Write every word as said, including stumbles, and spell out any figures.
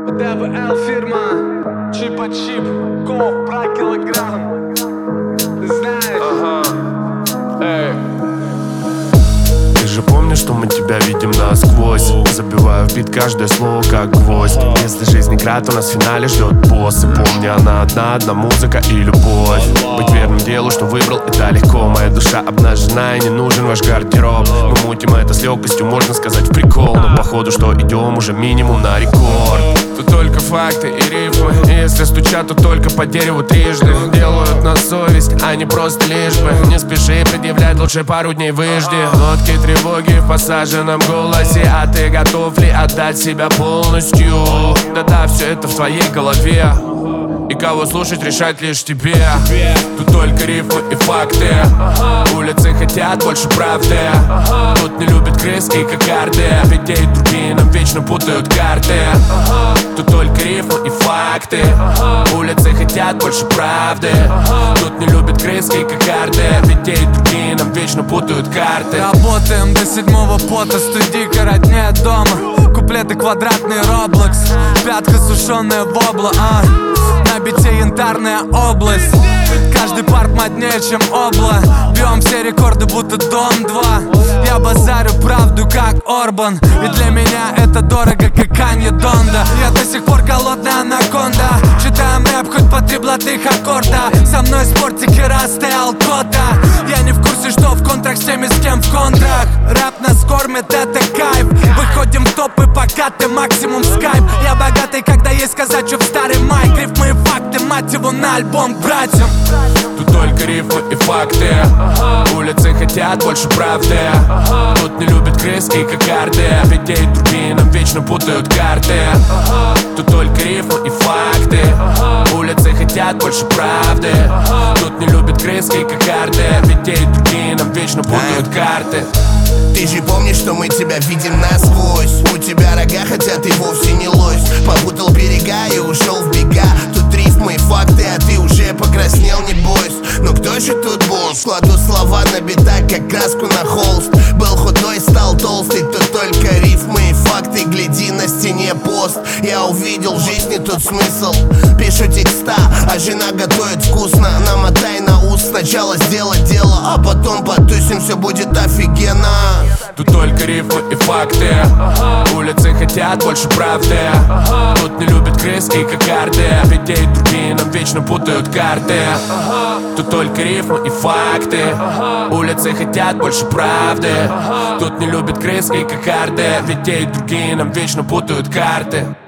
ДВЛ фирма, чипа-чип, ков про килограмм. Ты знаешь? Ага. Эй. Ты же помнишь, что мы тебя видим насквозь. Забиваю в бит каждое слово как гвоздь. Если жизнь игра, то нас в финале ждет босс. И помни, она одна, одна музыка и любовь. Быть верным делу, что выбрал, это легко. Моя душа обнажена и не нужен ваш гардероб. Мы мутим это с легкостью, можно сказать в прикол. Но походу, что идем уже минимум на рекорд. Тут только факты и рифмы. И если стучат, то только по дереву трижды. Делают на совесть, а не просто лишь бы. Не спеши предъявлять, лучше пару дней выжди. Нотки тревоги в посаженном голосе. А ты готов ли отдать себя полностью? Да-да, все это в твоей голове. И кого слушать, решать лишь тебе. Тут только рифмы и факты. Улицы хотят больше правды. Тут не любят крыс и кокарды. Ведь те и другие нам вечно путают карты. Тут только рифмы и факты. Улицы хотят больше правды. Тут не любят крыс и кокарды. Ведь те и другие нам вечно путают карты. Работаем до седьмого пота, студийка роднее дома. Куплеты квадратный Роблокс, пятка сушеная вобла, а на бите янтарная область. Каждый парк моднее, чем обла. Бьем все рекорды, будто Дом два. Я базарю правду, как Орбан. Ведь для меня это дорого, как Канье Донда. Я до сих пор голодная анаконда. Читаем рэп хоть по три блатных аккорда. Со мной спортики Раста и Алкота. Я не в курсе, что в контракт с теми, с кем в контракт. Рэп нас кормит, это кайф. Выходим в топы, пока ты максимум скайп. Я богатый, когда есть сказать, что в старый майк. Рифмы и факты, мать его, на альбом к братьям. Тут только рифмы и факты. Улицы хотят больше правды. Тут не любят крыс и кокарды. Ведь те и другие нам вечно путают карты. Тут только рифмы и факты. Улицы хотят больше правды. Тут не любят крыс и кокарды. Ведь те и другие нам вечно путают карты. Ты же помнишь, что мы тебя видим насквозь. У тебя рога, хотя ты вовсе не лось. Попутал берега и ушел в бега. Тут рифмы и факты, а ты уже покраснел, не бойся. Но кто же тут босс? Кладу слова на битах, как краску на холст. Был худой, стал толстый. Тут только рифмы и факты. Гляди, на стене пост. Я увидел в жизни тут смысл. Пишу текста, а жена готовит вкусно. Намотай на ус, сначала сделать дело, а потом потусим, все будет офигенно. Тут только рифмы и факты. Улицы хотят больше правды. Тут не любят крыс и кокарды. Ведь те и другие нам вечно путают карты. Тут только рифмы и факты. Улицы хотят больше правды. Тут не любят крыс и кокарды. Ведь те и другие нам вечно путают карты.